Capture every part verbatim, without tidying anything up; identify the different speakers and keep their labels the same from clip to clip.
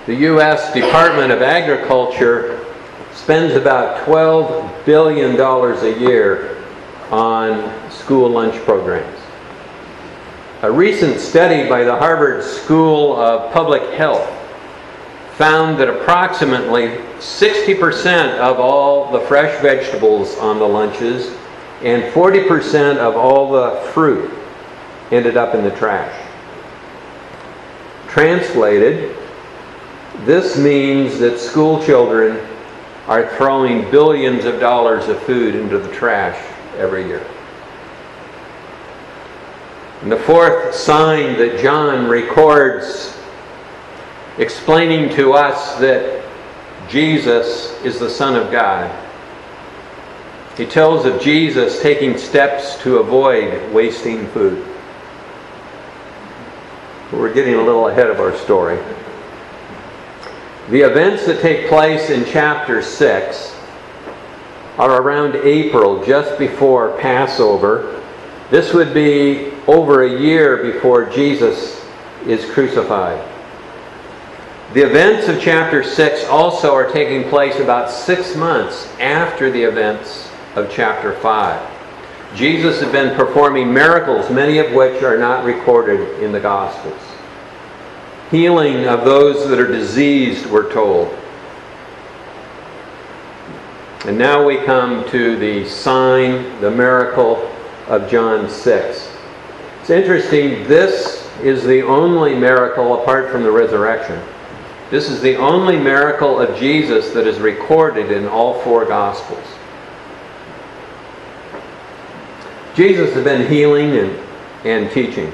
Speaker 1: the U S Department of Agriculture spends about twelve billion dollars a year on school lunch programs. A recent study by the Harvard School of Public Health found that approximately sixty percent of all the fresh vegetables on the lunches and forty percent of all the fruit ended up in the trash. Translated, this means that school children are throwing billions of dollars of food into the trash every year. And the fourth sign that John records, explaining to us that Jesus is the Son of God. He tells of Jesus taking steps to avoid wasting food. We're getting a little ahead of our story. The events that take place in chapter six are around April, just before Passover. This would be over a year before Jesus is crucified. The events of chapter six also are taking place about six months after the events of chapter five. Jesus had been performing miracles, many of which are not recorded in the Gospels. Healing of those that are diseased, we're told. And now we come to the sign, the miracle of John six. It's interesting, this is the only miracle apart from the resurrection. This is the only miracle of Jesus that is recorded in all four Gospels. Jesus has been healing and, and teaching.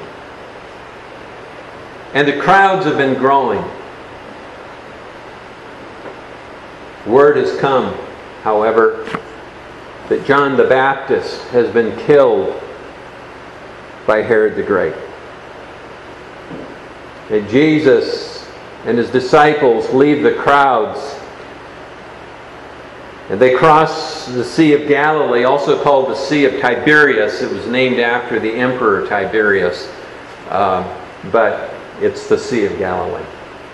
Speaker 1: And the crowds have been growing. Word has come, however, that John the Baptist has been killed by Herod the Great. And Jesus and his disciples leave the crowds, and they cross the Sea of Galilee, also called the Sea of Tiberias. It was named after the Emperor Tiberius, uh, but it's the Sea of Galilee.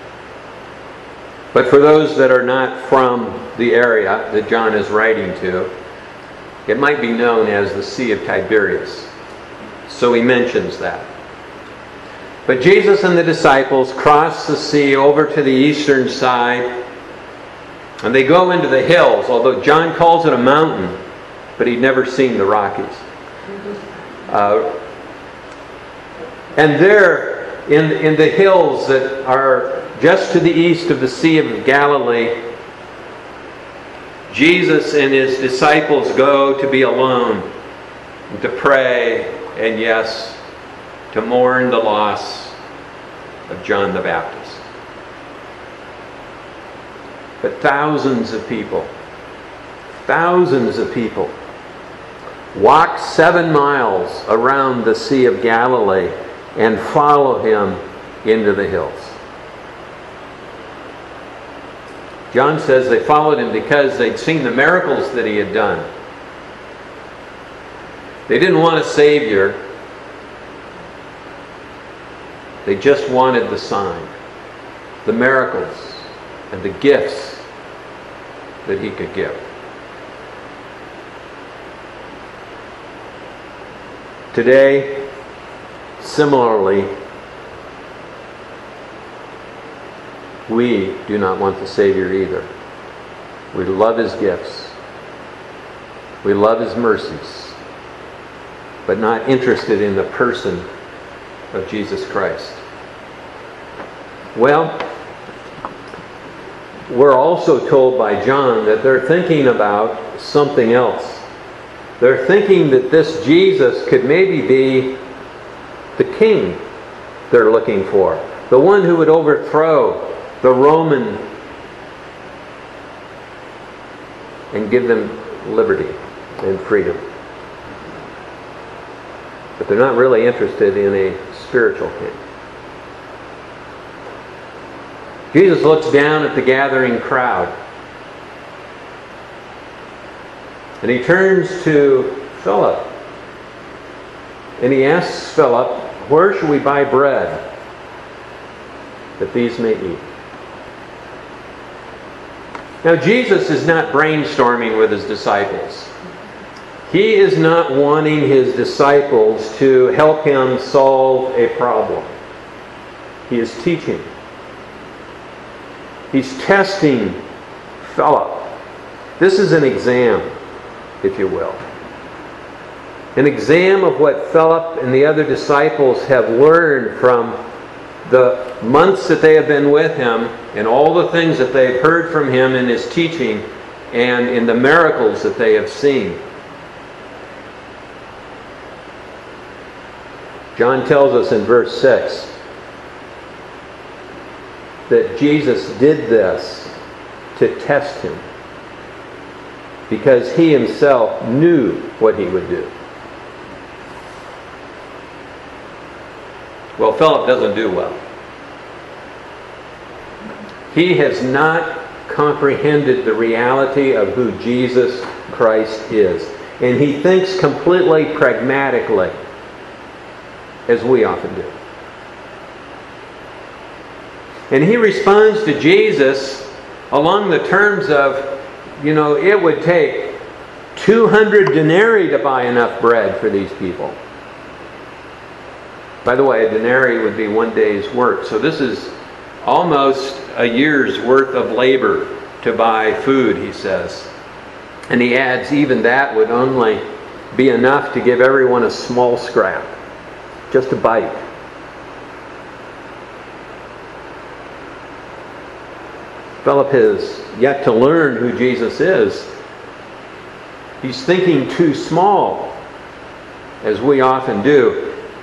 Speaker 1: But for those that are not from the area that John is writing to, it might be known as the Sea of Tiberias. So he mentions that. But Jesus and the disciples cross the sea over to the eastern side, and they go into the hills, although John calls it a mountain, but he'd never seen the Rockies. Uh, and there, in, in the hills that are just to the east of the Sea of Galilee, Jesus and his disciples go to be alone, to pray, and yes, to mourn the loss of John the Baptist. But thousands of people, thousands of people walk seven miles around the Sea of Galilee and follow him into the hills. John says they followed him because they'd seen the miracles that he had done. They didn't want a Savior. They just wanted the sign, the miracles, and the gifts that he could give. Today, similarly, we do not want the Savior either. We love his gifts. We love his mercies, but not interested in the person of Jesus Christ. Well, we're also told by John that they're thinking about something else. They're thinking that this Jesus could maybe be the king they're looking for, the one who would overthrow the Roman and give them liberty and freedom. But they're not really interested in a spiritual king. Jesus looks down at the gathering crowd, and he turns to Philip, and he asks Philip, "Where should we buy bread that these may eat?" Now, Jesus is not brainstorming with his disciples. He is not wanting his disciples to help him solve a problem. He is teaching. He's testing Philip. This is an exam, if you will. An exam of what Philip and the other disciples have learned from the months that they have been with him and all the things that they've heard from him in his teaching and in the miracles that they have seen. John tells us in verse six that Jesus did this to test him because he himself knew what he would do. Well, Philip doesn't do well. He has not comprehended the reality of who Jesus Christ is. And he thinks completely pragmatically, as we often do. And he responds to Jesus along the terms of, you know, it would take two hundred denarii to buy enough bread for these people. By the way, a denarii would be one day's work. So this is almost a year's worth of labor to buy food, he says. And he adds, even that would only be enough to give everyone a small scrap. Just a bite. Philip has yet to learn who Jesus is. He's thinking too small, as we often do.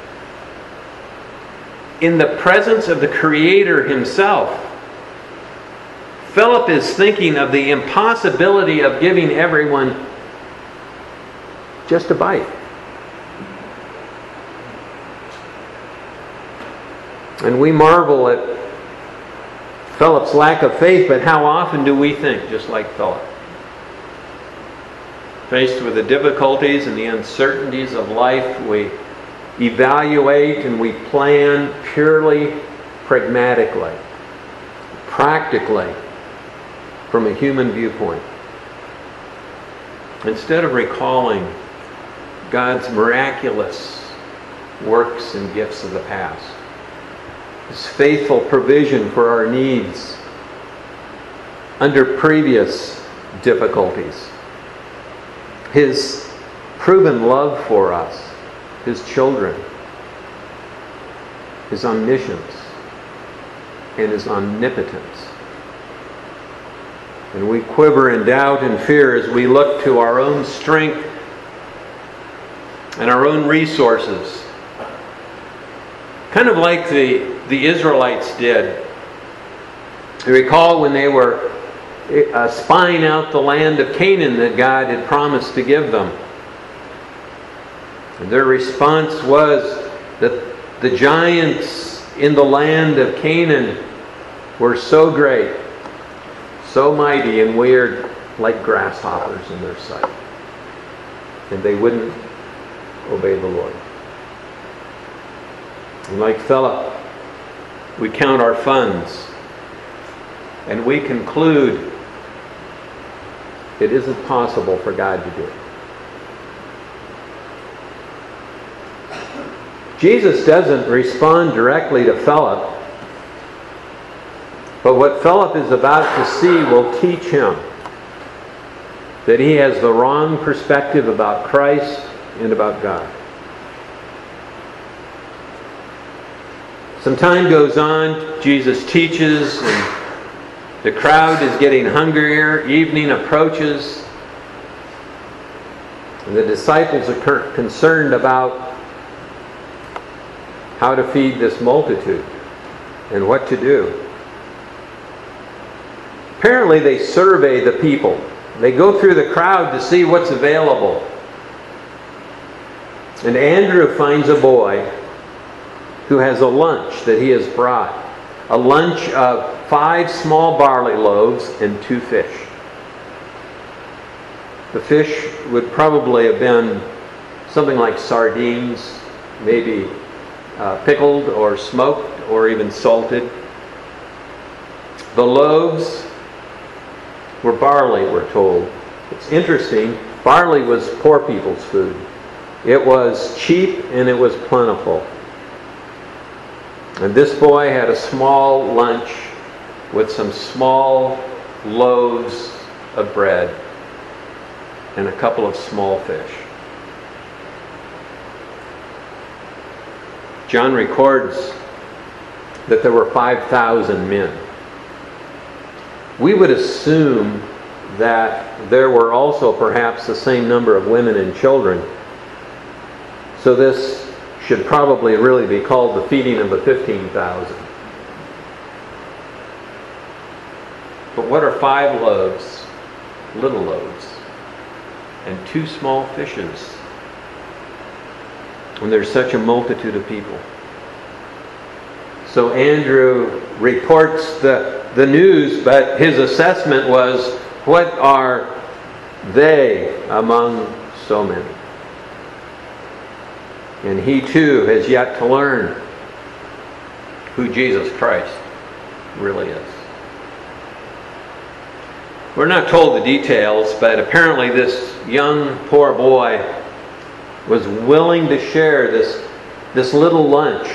Speaker 1: In the presence of the Creator himself, Philip is thinking of the impossibility of giving everyone just a bite. And we marvel at Philip's lack of faith, but how often do we think just like Philip? Faced with the difficulties and the uncertainties of life, we evaluate and we plan purely pragmatically, practically, from a human viewpoint. Instead of recalling God's miraculous works and gifts of the past, His faithful provision for our needs under previous difficulties, His proven love for us, His children, His omniscience, and His omnipotence. And we quiver in doubt and fear as we look to our own strength and our own resources. Kind of like the, the Israelites did. You recall when they were uh, spying out the land of Canaan that God had promised to give them. And their response was that the giants in the land of Canaan were so great, so mighty, and we are like grasshoppers in their sight. And they wouldn't obey the Lord. And like Philip, we count our funds and we conclude it isn't possible for God to do it. Jesus doesn't respond directly to Philip, but what Philip is about to see will teach him that he has the wrong perspective about Christ and about God. Some time goes on, Jesus teaches, and the crowd is getting hungrier. Evening approaches, and the disciples are concerned about how to feed this multitude and what to do. Apparently they survey the people. They go through the crowd to see what's available. And Andrew finds a boy who has a lunch that he has brought. A lunch of five small barley loaves and two fish. The fish would probably have been something like sardines, maybe uh, pickled or smoked or even salted. The loaves for barley, we're told. It's interesting, barley was poor people's food. It was cheap and it was plentiful. And this boy had a small lunch with some small loaves of bread and a couple of small fish. John records that there were five thousand men. We would assume that there were also perhaps the same number of women and children. So this should probably really be called the feeding of the fifteen thousand. But what are five loaves, little loaves, and two small fishes when there's such a multitude of people? So Andrew reports the, the news, but his assessment was, what are they among so many? And he too has yet to learn who Jesus Christ really is. We're not told the details, but apparently this young poor boy was willing to share this, this little lunch,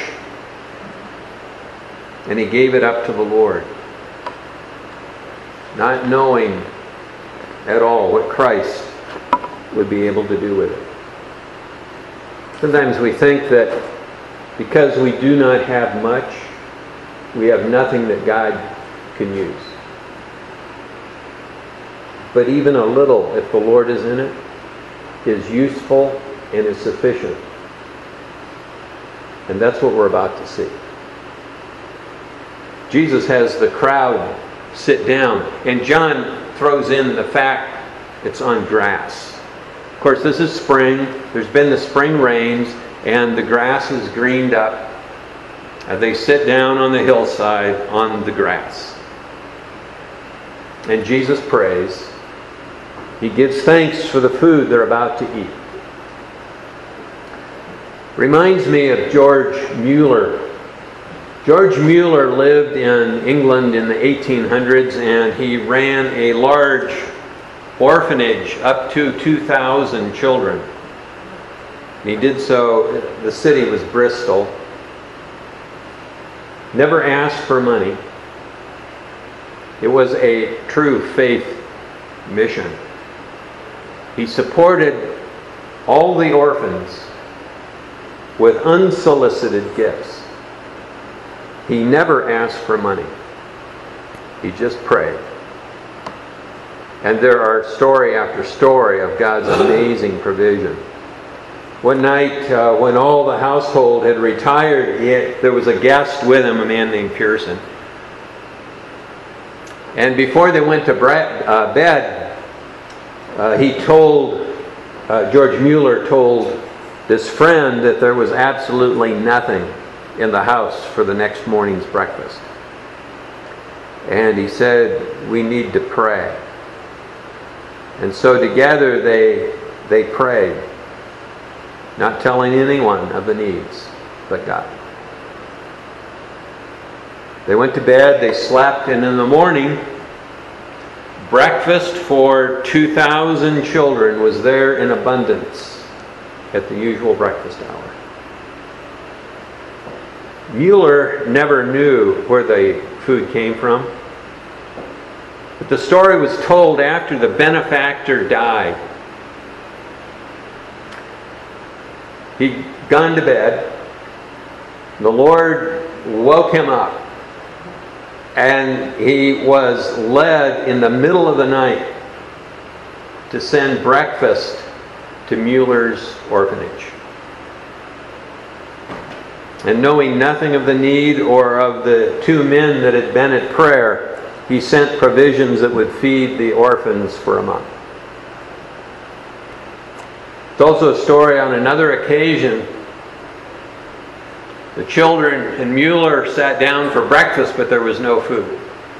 Speaker 1: and he gave it up to the Lord, not knowing at all what Christ would be able to do with it. Sometimes we think that because we do not have much, we have nothing that God can use. But even a little, if the Lord is in it, is useful and is sufficient. And that's what we're about to see. Jesus has the crowd sit down, and John throws in the fact it's on grass. Of course, this is spring. There's been the spring rains, and the grass is greened up. And they sit down on the hillside on the grass. And Jesus prays. He gives thanks for the food they're about to eat. Reminds me of George Mueller. George Mueller lived in England in the eighteen hundreds, and he ran a large orphanage up to two thousand children. He did so, the city was Bristol. Never asked for money. It was a true faith mission. He supported all the orphans with unsolicited gifts. He never asked for money. He just prayed. And there are story after story of God's amazing provision. One night, uh, when all the household had retired, he, there was a guest with him, a man named Pearson. And before they went to bre- uh, bed, uh, he told, uh, George Mueller told this friend that there was absolutely nothing in the house for the next morning's breakfast. And he said, we need to pray. And so together they they prayed, not telling anyone of the needs but God. They went to bed, they slept, and in the morning, breakfast for two thousand children was there in abundance at the usual breakfast hour. Mueller never knew where the food came from. But the story was told after the benefactor died. He'd gone to bed. The Lord woke him up. And he was led in the middle of the night to send breakfast to Mueller's orphanage. And knowing nothing of the need or of the two men that had been at prayer, he sent provisions that would feed the orphans for a month. It's also a story on another occasion. The children and Mueller sat down for breakfast, but there was no food.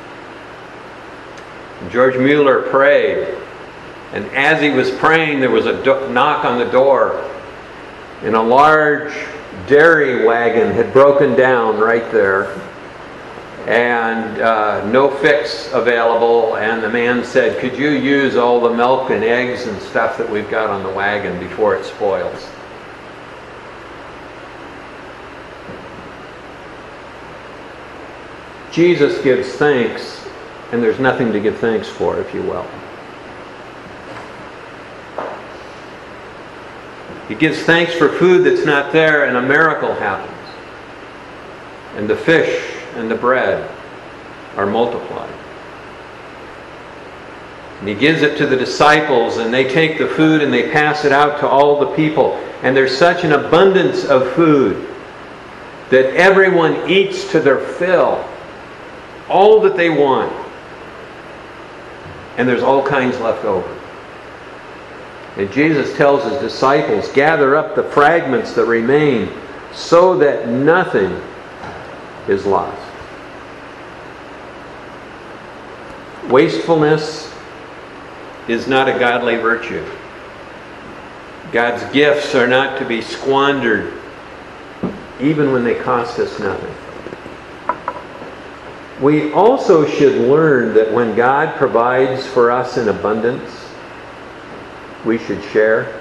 Speaker 1: And George Mueller prayed. And as he was praying, there was a do- knock on the door. And a large dairy wagon had broken down right there. and uh, no fix available, and the man said, could you use all the milk and eggs and stuff that we've got on the wagon before it spoils? Jesus gives thanks, and there's nothing to give thanks for, if you will. He gives thanks for food that's not there, and a miracle happens. And the fish and the bread are multiplied. And he gives it to the disciples, and they take the food and they pass it out to all the people. And there's such an abundance of food that everyone eats to their fill, all that they want. And there's all kinds left over. And Jesus tells his disciples, gather up the fragments that remain so that nothing is lost. Wastefulness is not a godly virtue. God's gifts are not to be squandered, even when they cost us nothing. We also should learn that when God provides for us in abundance, we should share.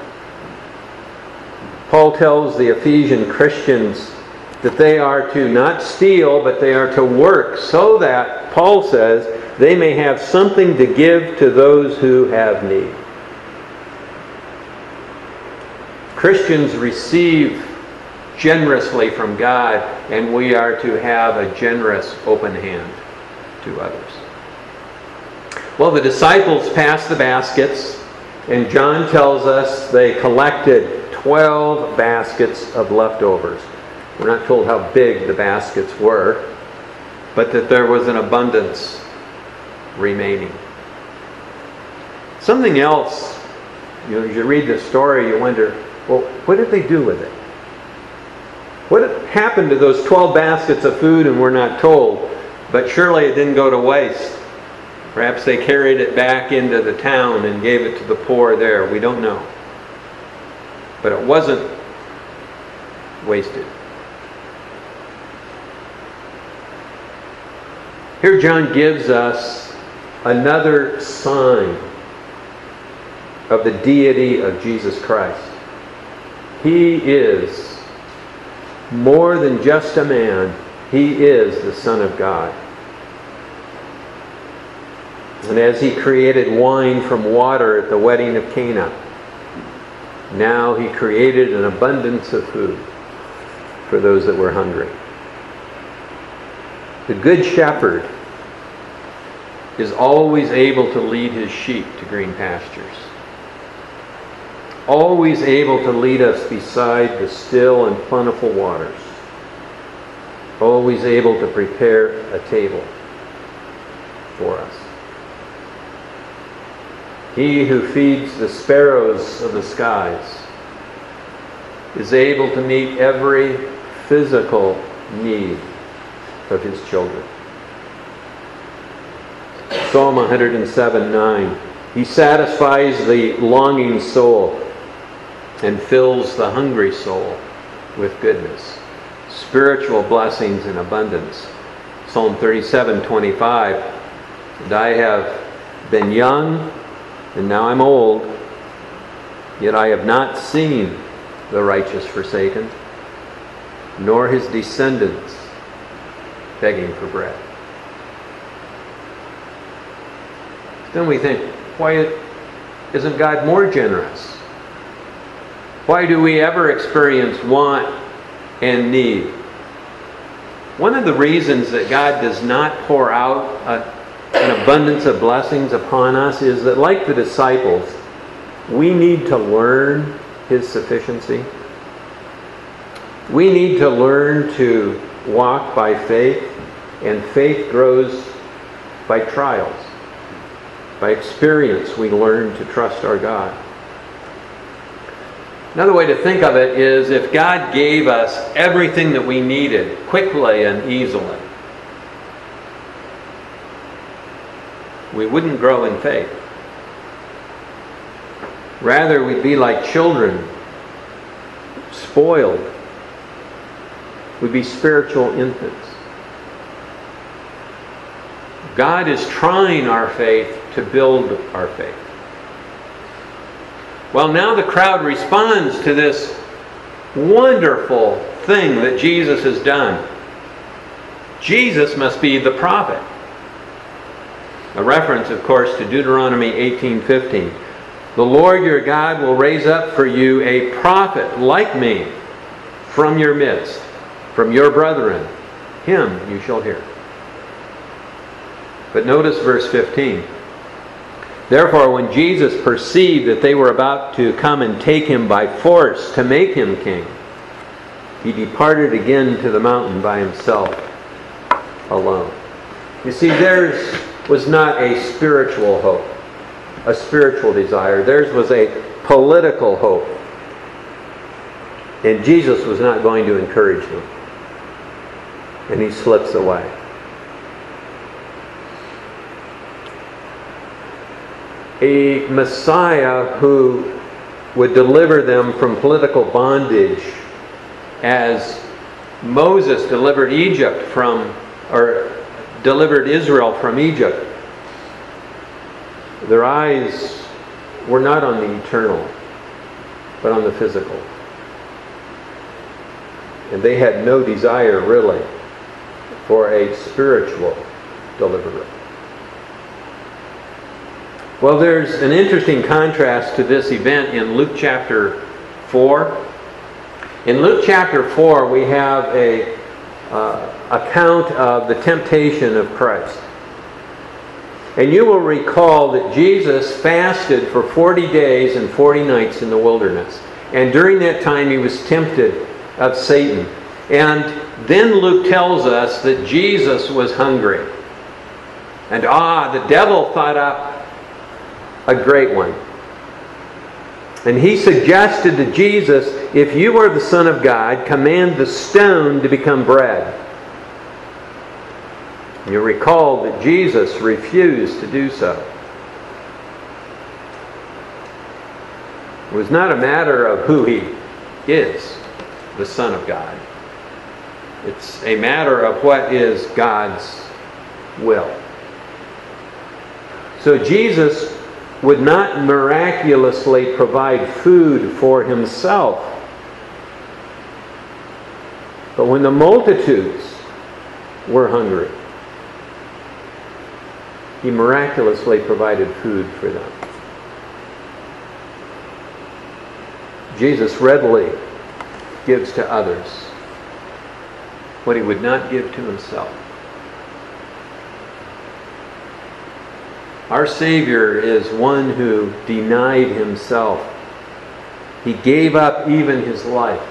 Speaker 1: Paul tells the Ephesian Christians that they are to not steal, but they are to work so that, Paul says, they may have something to give to those who have need. Christians receive generously from God, and we are to have a generous, open hand to others. Well, the disciples passed the baskets, and John tells us they collected twelve baskets of leftovers. We're not told how big the baskets were, but that there was an abundance remaining. Something else, you know, as you read the story, you wonder, well, what did they do with it? What happened to those twelve baskets of food? And we're not told, but surely it didn't go to waste. Perhaps they carried it back into the town and gave it to the poor there. We don't know. But it wasn't wasted. Here John gives us another sign of the deity of Jesus Christ. He is more than just a man. He is the Son of God. And as he created wine from water at the wedding of Cana, now he created an abundance of food for those that were hungry. The Good Shepherd is always able to lead his sheep to green pastures. Always able to lead us beside the still and plentiful waters. Always able to prepare a table for us. He who feeds the sparrows of the skies is able to meet every physical need of his children. Psalm one hundred seven nine. He satisfies the longing soul and fills the hungry soul with goodness. Spiritual blessings in abundance. Psalm thirty-seven twenty-five. And I have been young, and now I'm old, yet I have not seen the righteous forsaken, nor his descendants begging for bread. Then we think, why isn't God more generous? Why do we ever experience want and need? One of the reasons that God does not pour out a an abundance of blessings upon us is that, like the disciples, we need to learn his sufficiency. We need to learn to walk by faith, and faith grows by trials. By experience, we learn to trust our God. Another way to think of it is, if God gave us everything that we needed quickly and easily, we wouldn't grow in faith. Rather, we'd be like children, spoiled. We'd be spiritual infants. God is trying our faith to build our faith. Well, now the crowd responds to this wonderful thing that Jesus has done. Jesus must be the prophet. A reference, of course, to Deuteronomy eighteen fifteen. The Lord your God will raise up for you a prophet like me from your midst, from your brethren. Him you shall hear. But notice verse fifteen. Therefore, when Jesus perceived that they were about to come and take him by force to make him king, he departed again to the mountain by himself alone. You see, theirs was not a spiritual hope, a spiritual desire. Theirs was a political hope. And Jesus was not going to encourage them. And he slips away. A Messiah who would deliver them from political bondage, as Moses delivered Egypt from, or delivered Israel from Egypt. Their eyes were not on the eternal, but on the physical. And they had no desire, really, for a spiritual deliverer. Well, there's an interesting contrast to this event in Luke chapter four. In Luke chapter four, we have a uh, account of the temptation of Christ. And you will recall that Jesus fasted for forty days and forty nights in the wilderness. And during that time, he was tempted of Satan. And then Luke tells us that Jesus was hungry. And ah, the devil thought up a great one. And he suggested to Jesus, if you are the Son of God, command the stone to become bread. You recall that Jesus refused to do so. It was not a matter of who he is, the Son of God. It's a matter of what is God's will. So Jesus would not miraculously provide food for himself. But when the multitudes were hungry, he miraculously provided food for them. Jesus readily gives to others what he would not give to himself. Our Savior is one who denied himself. He gave up even his life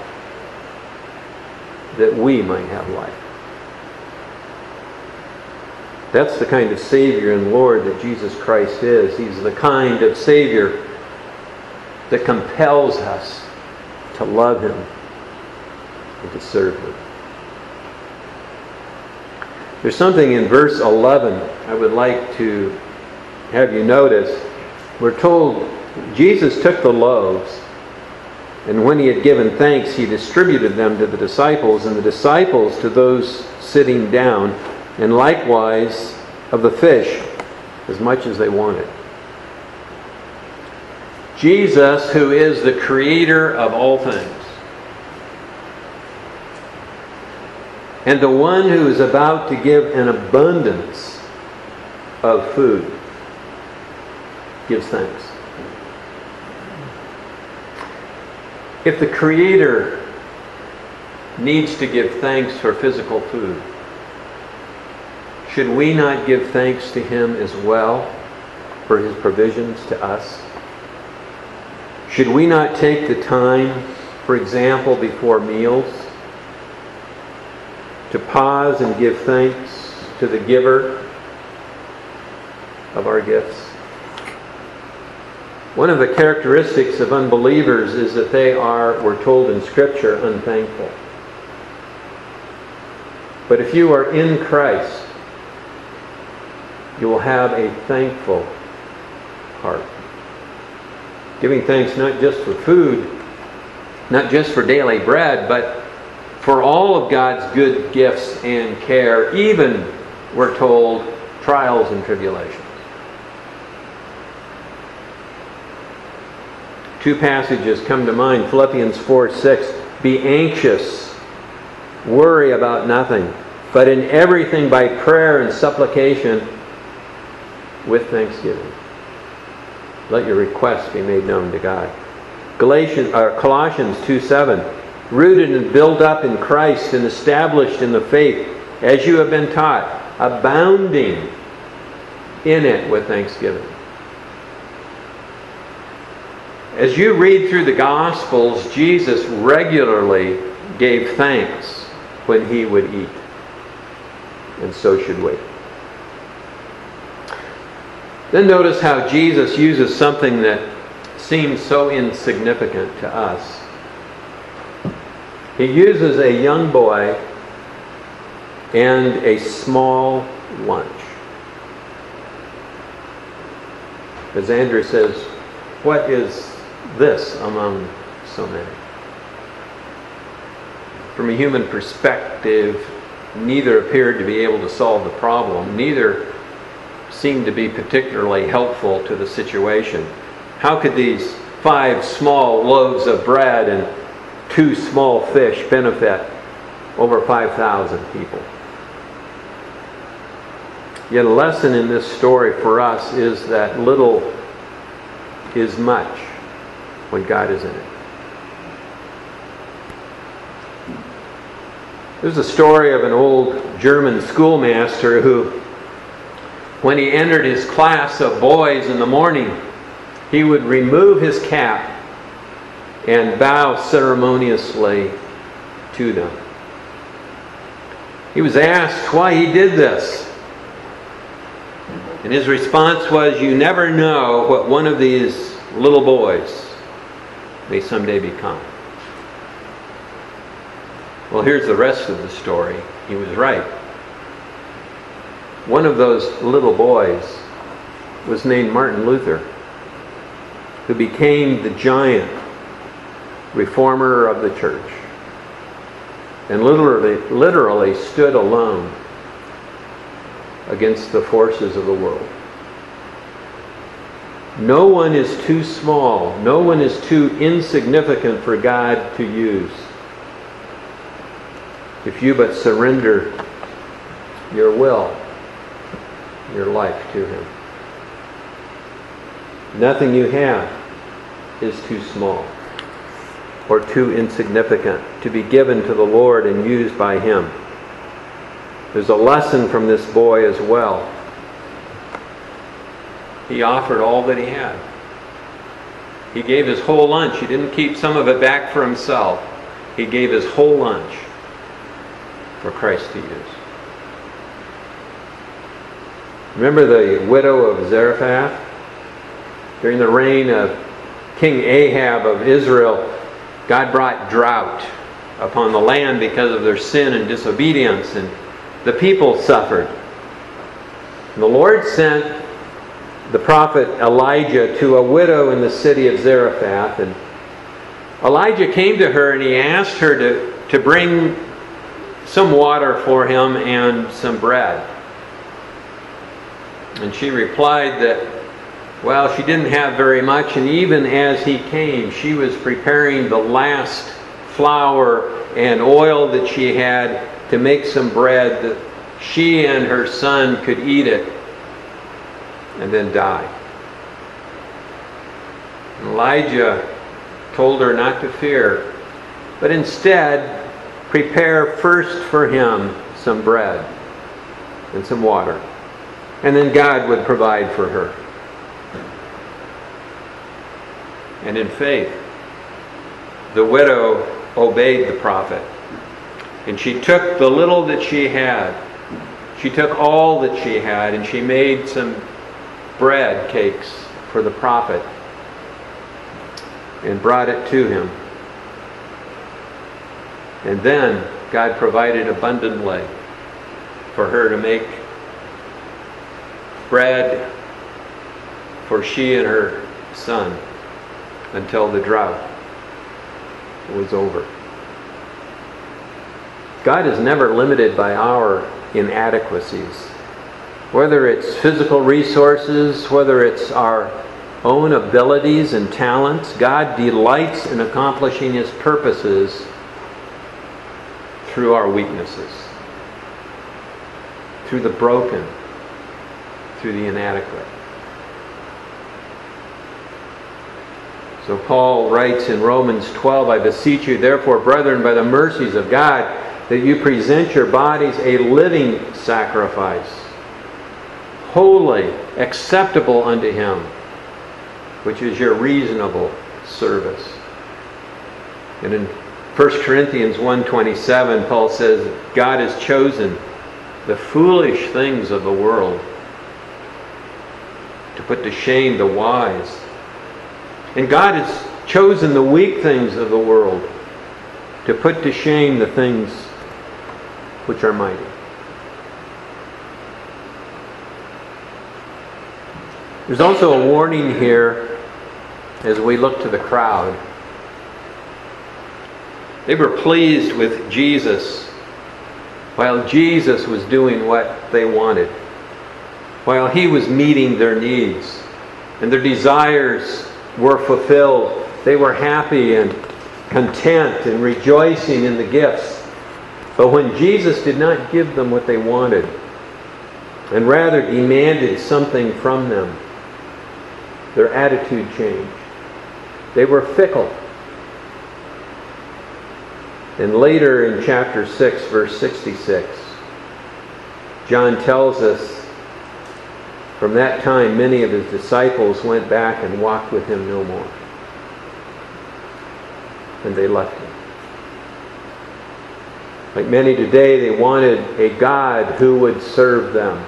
Speaker 1: that we might have life. That's the kind of Savior and Lord that Jesus Christ is. He's the kind of Savior that compels us to love him and to serve him. There's something in verse eleven I would like to have you notice. We're told Jesus took the loaves, and when he had given thanks, he distributed them to the disciples, and the disciples to those sitting down, and likewise of the fish, as much as they wanted. Jesus, who is the creator of all things, and the one who is about to give an abundance of food, gives thanks. If the Creator needs to give thanks for physical food, should we not give thanks to him as well for his provisions to us? Should we not take the time, for example, before meals, to pause and give thanks to the giver of our gifts? One of the characteristics of unbelievers is that they are, we're told in Scripture, unthankful. But if you are in Christ, you will have a thankful heart. Giving thanks not just for food, not just for daily bread, but for all of God's good gifts and care, even, we're told, trials and tribulations. Two passages come to mind. Philippians four six, be anxious, worry about nothing, but in everything by prayer and supplication with thanksgiving. Let your requests be made known to God. Galatians, or Colossians two seven, rooted and built up in Christ and established in the faith as you have been taught, abounding in it with thanksgiving. As you read through the Gospels, Jesus regularly gave thanks when he would eat. And so should we. Then notice how Jesus uses something that seems so insignificant to us. He uses a young boy and a small lunch. As Andrew says, what is this among so many? From a human perspective, neither appeared to be able to solve the problem. Neither seemed to be particularly helpful to the situation. How could these five small loaves of bread and two small fish benefit over five thousand people? Yet a lesson in this story for us is that little is much when God is in it. There's a story of an old German schoolmaster who, when he entered his class of boys in the morning, he would remove his cap and bow ceremoniously to them. He was asked why he did this. And his response was, you never know what one of these little boys may someday become. Well, here's the rest of the story. He was right. One of those little boys was named Martin Luther, who became the giant reformer of the church and literally, literally stood alone against the forces of the world. No one is too small. No one is too insignificant for God to use, if you but surrender your will, your life to Him. Nothing you have is too small or too insignificant to be given to the Lord and used by Him. There's a lesson from this boy as well. He offered all that he had. He gave his whole lunch. He didn't keep some of it back for himself. He gave his whole lunch for Christ to use. Remember the widow of Zarephath? During the reign of King Ahab of Israel, God brought drought upon the land because of their sin and disobedience, and the people suffered. And the Lord sent the prophet Elijah to a widow in the city of Zarephath, and Elijah came to her and he asked her to, to bring some water for him and some bread. And she replied that, well, she didn't have very much, and even as he came, she was preparing the last flour and oil that she had to make some bread that she and her son could eat it and then die. Elijah told her not to fear, but instead prepare first for him some bread and some water, and then God would provide for her. And in faith, the widow obeyed the prophet, and she took the little that she had. She took all that she had, and she made some bread cakes for the prophet and brought it to him. And then God provided abundantly for her to make bread for she and her son until the drought was over. God is never limited by our inadequacies. Whether it's physical resources, whether it's our own abilities and talents, God delights in accomplishing His purposes through our weaknesses, through the broken, through the inadequate. So Paul writes in Romans twelve, I beseech you, therefore, brethren, by the mercies of God, that you present your bodies a living sacrifice, holy, acceptable unto Him, which is your reasonable service. And in First Corinthians one twenty-seven, Paul says, God has chosen the foolish things of the world to put to shame the wise. And God has chosen the weak things of the world to put to shame the things which are mighty. There's also a warning here as we look to the crowd. They were pleased with Jesus while Jesus was doing what they wanted, while He was meeting their needs and their desires were fulfilled. They were happy and content and rejoicing in the gifts. But when Jesus did not give them what they wanted, and rather demanded something from them, their attitude changed. They were fickle. And later in chapter six, verse sixty-six, John tells us, from that time many of His disciples went back and walked with Him no more. And they left Him. Like many today, they wanted a God who would serve them.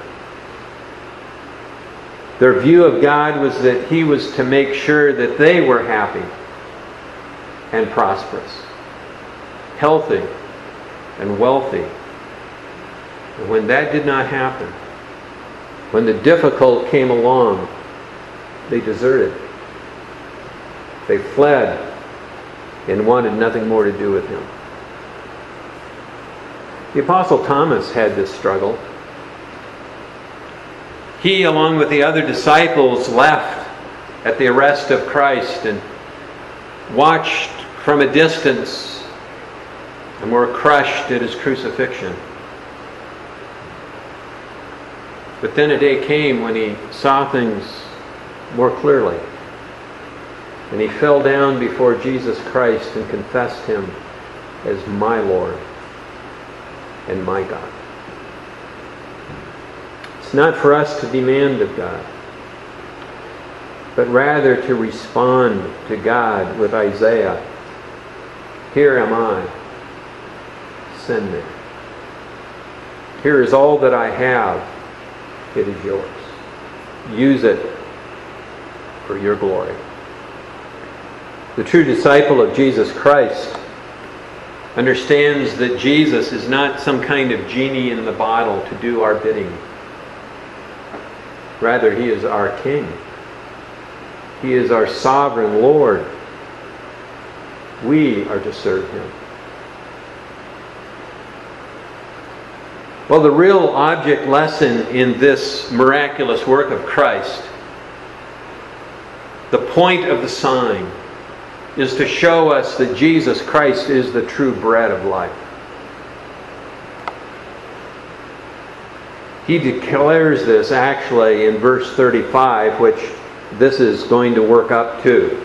Speaker 1: Their view of God was that He was to make sure that they were happy and prosperous, healthy and wealthy. And when that did not happen, when the difficult came along, they deserted. They fled and wanted nothing more to do with Him. The Apostle Thomas had this struggle. He, along with the other disciples, left at the arrest of Christ and watched from a distance and were crushed at His crucifixion. But then a day came when he saw things more clearly. And he fell down before Jesus Christ and confessed Him as my Lord and my God. It's not for us to demand of God, but rather to respond to God with Isaiah, here am I, send me. Here is all that I have. It is yours. Use it for your glory. The true disciple of Jesus Christ understands that Jesus is not some kind of genie in the bottle to do our bidding. Rather, He is our King. He is our sovereign Lord. We are to serve Him. Well, the real object lesson in this miraculous work of Christ, the point of the sign, is to show us that Jesus Christ is the true bread of life. He declares this actually in verse thirty-five, which this is going to work up to.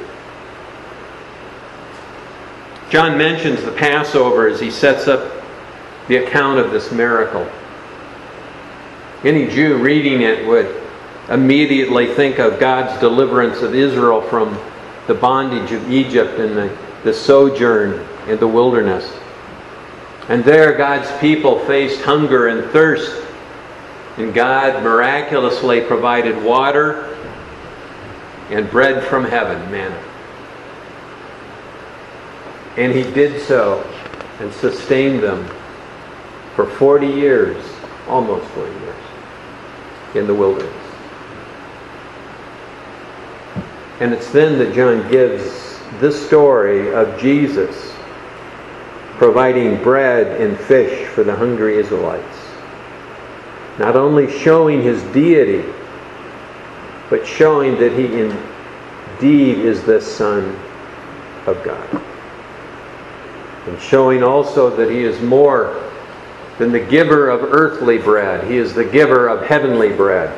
Speaker 1: John mentions the Passover as he sets up the account of this miracle. Any Jew reading it would immediately think of God's deliverance of Israel from the bondage of Egypt and the, the sojourn in the wilderness. And there God's people faced hunger and thirst, and God miraculously provided water and bread from heaven, manna. And He did so and sustained them for forty years, almost forty years, in the wilderness. And it's then that John gives this story of Jesus providing bread and fish for the hungry Israelites. not only showing his deity, but showing that he indeed is the Son of God. And showing also that he is more than the giver of earthly bread. He is the giver of heavenly bread.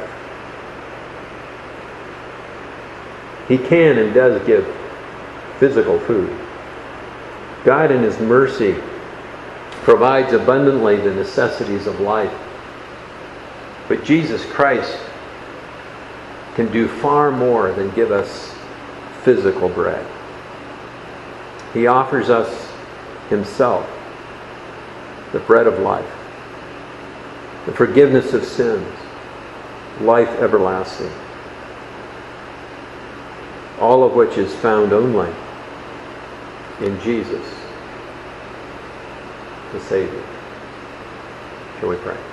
Speaker 1: He can and does give physical food. God in his mercy provides abundantly the necessities of life. But Jesus Christ can do far more than give us physical bread. He offers us himself, the bread of life, the forgiveness of sins, life everlasting, all of which is found only in Jesus, the Savior. Shall we pray?